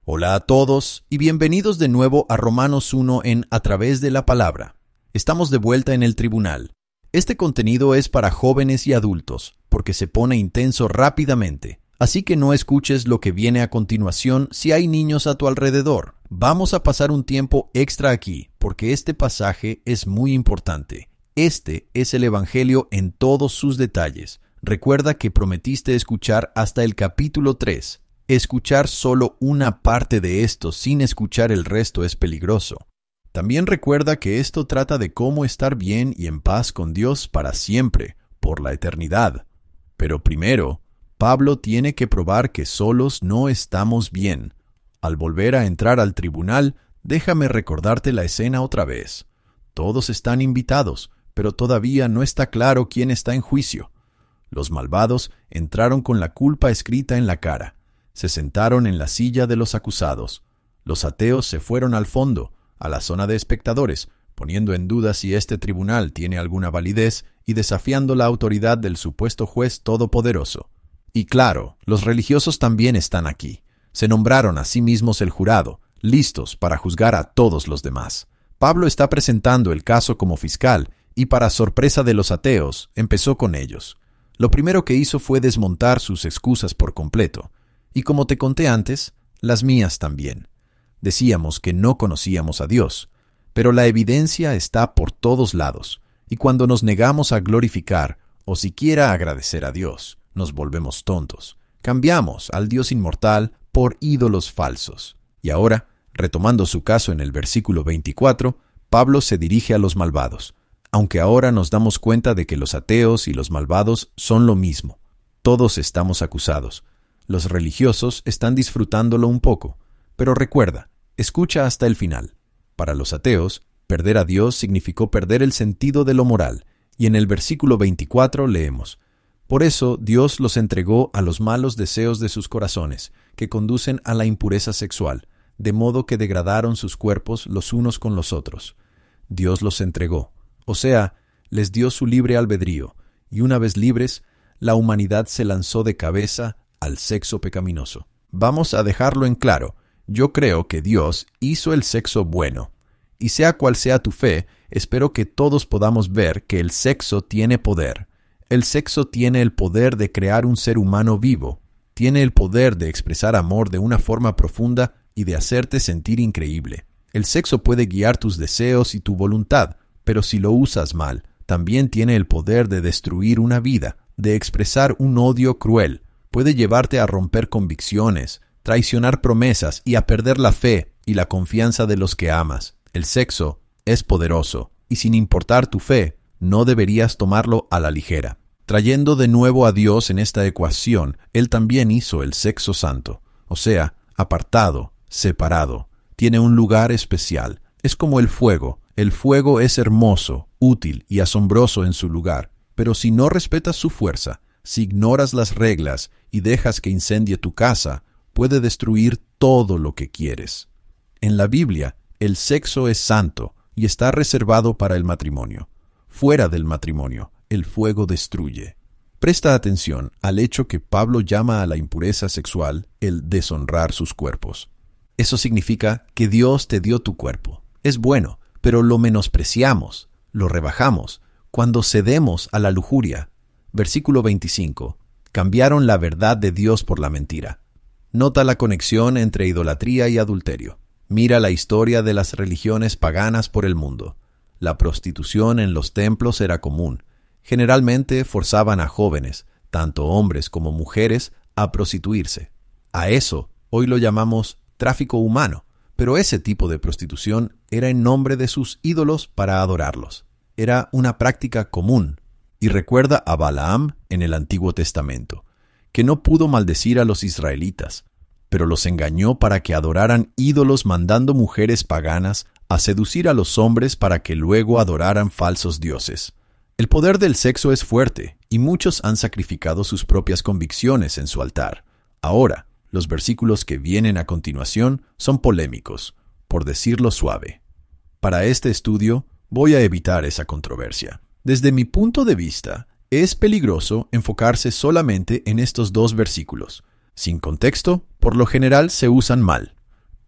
Hola a todos y bienvenidos de nuevo a Romanos 1 en A través de la palabra. Estamos de vuelta en el tribunal. Este contenido es para jóvenes y adultos, porque se pone intenso rápidamente. Así que no escuches lo que viene a continuación si hay niños a tu alrededor. Vamos a pasar un tiempo extra aquí, porque este pasaje es muy importante. Este es el Evangelio en todos sus detalles. Recuerda que prometiste escuchar hasta el capítulo 3. Escuchar solo una parte de esto sin escuchar el resto es peligroso. También recuerda que esto trata de cómo estar bien y en paz con Dios para siempre, por la eternidad. Pero primero, Pablo tiene que probar que solos no estamos bien. Al volver a entrar al tribunal, déjame recordarte la escena otra vez. Todos están invitados, pero todavía no está claro quién está en juicio. Los malvados entraron con la culpa escrita en la cara. Se sentaron en la silla de los acusados. Los ateos se fueron al fondo, a la zona de espectadores, poniendo en duda si este tribunal tiene alguna validez y desafiando la autoridad del supuesto juez todopoderoso. Y claro, los religiosos también están aquí. Se nombraron a sí mismos el jurado, listos para juzgar a todos los demás. Pablo está presentando el caso como fiscal y, para sorpresa de los ateos, empezó con ellos. Lo primero que hizo fue desmontar sus excusas por completo. Y como te conté antes, las mías también. Decíamos que no conocíamos a Dios, pero la evidencia está por todos lados, y cuando nos negamos a glorificar o siquiera agradecer a Dios, nos volvemos tontos. Cambiamos al Dios inmortal por ídolos falsos. Y ahora, retomando su caso en el versículo 24, Pablo se dirige a los malvados, aunque ahora nos damos cuenta de que los ateos y los malvados son lo mismo. Todos estamos acusados. Los religiosos están disfrutándolo un poco, pero recuerda, escucha hasta el final. Para los ateos, perder a Dios significó perder el sentido de lo moral, y en el versículo 24 leemos: Por eso Dios los entregó a los malos deseos de sus corazones, que conducen a la impureza sexual, de modo que degradaron sus cuerpos los unos con los otros. Dios los entregó, o sea, les dio su libre albedrío, y una vez libres, la humanidad se lanzó de cabeza al sexo pecaminoso. Vamos a dejarlo en claro. Yo creo que Dios hizo el sexo bueno. Y sea cual sea tu fe, espero que todos podamos ver que el sexo tiene poder. El sexo tiene el poder de crear un ser humano vivo. Tiene el poder de expresar amor de una forma profunda y de hacerte sentir increíble. El sexo puede guiar tus deseos y tu voluntad, pero si lo usas mal, también tiene el poder de destruir una vida, de expresar un odio cruel. Puede llevarte a romper convicciones, traicionar promesas y a perder la fe y la confianza de los que amas. El sexo es poderoso, y sin importar tu fe, no deberías tomarlo a la ligera. Trayendo de nuevo a Dios en esta ecuación, Él también hizo el sexo santo, o sea, apartado, separado. Tiene un lugar especial. Es como el fuego. El fuego es hermoso, útil y asombroso en su lugar, pero si no respetas su fuerza, si ignoras las reglas y dejas que incendie tu casa, puede destruir todo lo que quieres. En la Biblia, el sexo es santo y está reservado para el matrimonio. Fuera del matrimonio, el fuego destruye. Presta atención al hecho que Pablo llama a la impureza sexual el deshonrar sus cuerpos. Eso significa que Dios te dio tu cuerpo. Es bueno, pero lo menospreciamos, lo rebajamos, cuando cedemos a la lujuria. Versículo 25. Cambiaron la verdad de Dios por la mentira. Nota la conexión entre idolatría y adulterio. Mira la historia de las religiones paganas por el mundo. La prostitución en los templos era común. Generalmente forzaban a jóvenes, tanto hombres como mujeres, a prostituirse. A eso hoy lo llamamos tráfico humano, pero ese tipo de prostitución era en nombre de sus ídolos para adorarlos. Era una práctica común. Y recuerda a Balaam en el Antiguo Testamento, que no pudo maldecir a los israelitas, pero los engañó para que adoraran ídolos mandando mujeres paganas a seducir a los hombres para que luego adoraran falsos dioses. El poder del sexo es fuerte, y muchos han sacrificado sus propias convicciones en su altar. Ahora, los versículos que vienen a continuación son polémicos, por decirlo suave. Para este estudio, voy a evitar esa controversia. Desde mi punto de vista, es peligroso enfocarse solamente en estos dos versículos. Sin contexto, por lo general se usan mal.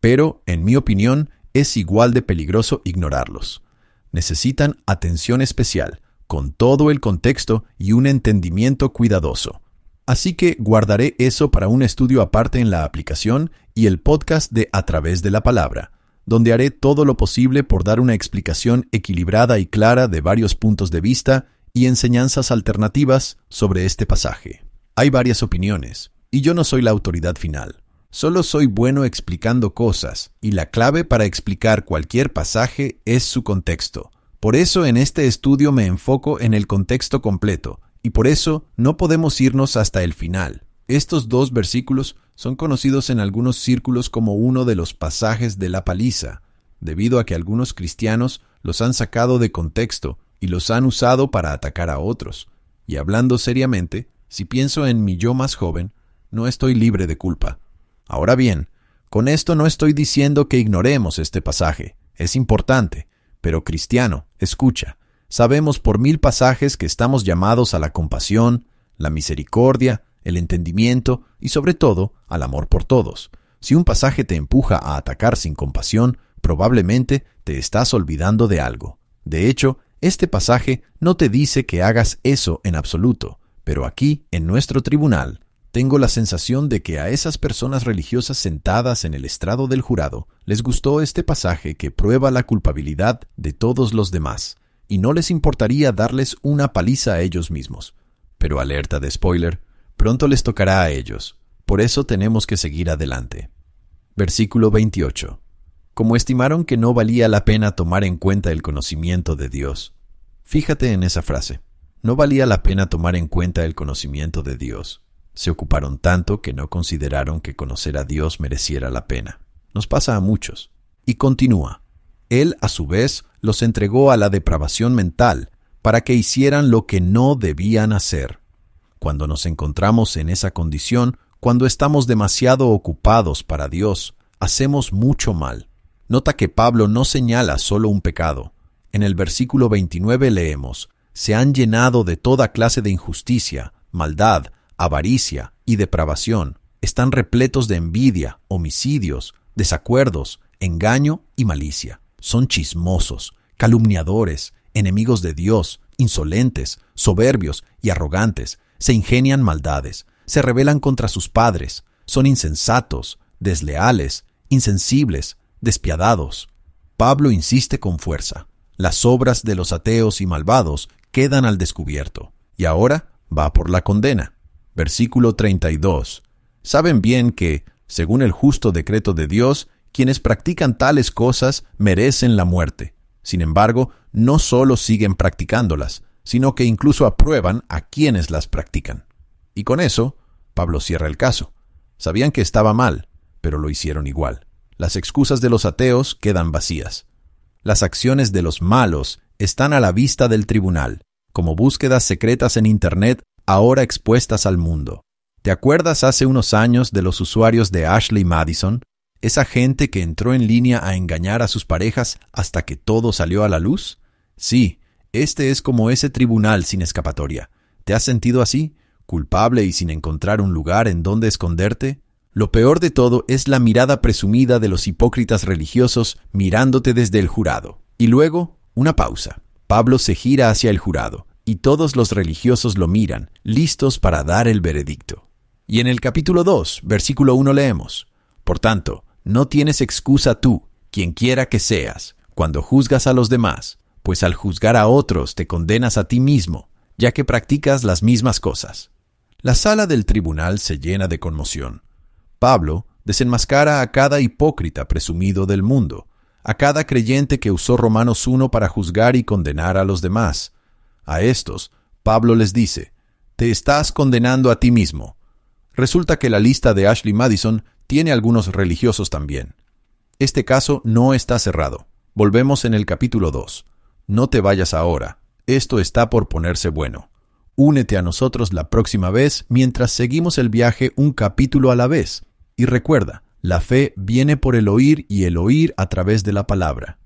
pero, en mi opinión, es igual de peligroso ignorarlos. Necesitan atención especial, con todo el contexto y un entendimiento cuidadoso. Así que guardaré eso para un estudio aparte en la aplicación y el podcast de A Través de la Palabra, donde haré todo lo posible por dar una explicación equilibrada y clara de varios puntos de vista y enseñanzas alternativas sobre este pasaje. Hay varias opiniones, y yo no soy la autoridad final. Solo soy bueno explicando cosas, y la clave para explicar cualquier pasaje es su contexto. Por eso en este estudio me enfoco en el contexto completo, y por eso no podemos irnos hasta el final. Estos 2 versículos son conocidos en algunos círculos como uno de los pasajes de la paliza, debido a que algunos cristianos los han sacado de contexto y los han usado para atacar a otros. Y hablando seriamente, si pienso en mi yo más joven, no estoy libre de culpa. Ahora bien, con esto no estoy diciendo que ignoremos este pasaje. Es importante, pero cristiano, escucha. Sabemos por 1000 pasajes que estamos llamados a la compasión, la misericordia, el entendimiento y sobre todo al amor por todos. Si un pasaje te empuja a atacar sin compasión, probablemente te estás olvidando de algo. De hecho, este pasaje no te dice que hagas eso en absoluto, pero aquí, en nuestro tribunal, tengo la sensación de que a esas personas religiosas sentadas en el estrado del jurado les gustó este pasaje que prueba la culpabilidad de todos los demás, y no les importaría darles una paliza a ellos mismos. Pero alerta de spoiler, pronto les tocará a ellos. Por eso tenemos que seguir adelante. Versículo 28. Como estimaron que no valía la pena tomar en cuenta el conocimiento de Dios. Fíjate en esa frase. No valía la pena tomar en cuenta el conocimiento de Dios. Se ocuparon tanto que no consideraron que conocer a Dios mereciera la pena. Nos pasa a muchos. Y continúa. Él, a su vez, los entregó a la depravación mental para que hicieran lo que no debían hacer. Cuando nos encontramos en esa condición, cuando estamos demasiado ocupados para Dios, hacemos mucho mal. Nota que Pablo no señala solo un pecado. En el versículo 29 leemos, se han llenado de toda clase de injusticia, maldad, avaricia y depravación. Están repletos de envidia, homicidios, desacuerdos, engaño y malicia. Son chismosos, calumniadores, enemigos de Dios, insolentes, soberbios y arrogantes. Se ingenian maldades, se rebelan contra sus padres, son insensatos, desleales, insensibles, despiadados. Pablo insiste con fuerza. Las obras de los ateos y malvados quedan al descubierto. Y ahora va por la condena. Versículo 32. Saben bien que, según el justo decreto de Dios, quienes practican tales cosas merecen la muerte. Sin embargo, no solo siguen practicándolas, sino que incluso aprueban a quienes las practican. Y con eso, Pablo cierra el caso. Sabían que estaba mal, pero lo hicieron igual. Las excusas de los ateos quedan vacías. Las acciones de los malos están a la vista del tribunal, como búsquedas secretas en Internet ahora expuestas al mundo. ¿Te acuerdas hace unos años de los usuarios de Ashley Madison? Esa gente que entró en línea a engañar a sus parejas hasta que todo salió a la luz. Sí, este es como ese tribunal sin escapatoria. ¿Te has sentido así? ¿Culpable y sin encontrar un lugar en donde esconderte? Lo peor de todo es la mirada presumida de los hipócritas religiosos mirándote desde el jurado. Y luego, una pausa. Pablo se gira hacia el jurado, y todos los religiosos lo miran, listos para dar el veredicto. Y en el capítulo 2, versículo 1 leemos, por tanto, no tienes excusa tú, quien quiera que seas, cuando juzgas a los demás, pues al juzgar a otros te condenas a ti mismo, ya que practicas las mismas cosas. La sala del tribunal se llena de conmoción. Pablo desenmascara a cada hipócrita presumido del mundo, a cada creyente que usó Romanos 1 para juzgar y condenar a los demás. A estos, Pablo les dice, te estás condenando a ti mismo. Resulta que la lista de Ashley Madison tiene algunos religiosos también. Este caso no está cerrado. Volvemos en el capítulo 2. No te vayas ahora. Esto está por ponerse bueno. Únete a nosotros la próxima vez mientras seguimos el viaje un capítulo a la vez. Y recuerda, la fe viene por el oír y el oír a través de la palabra.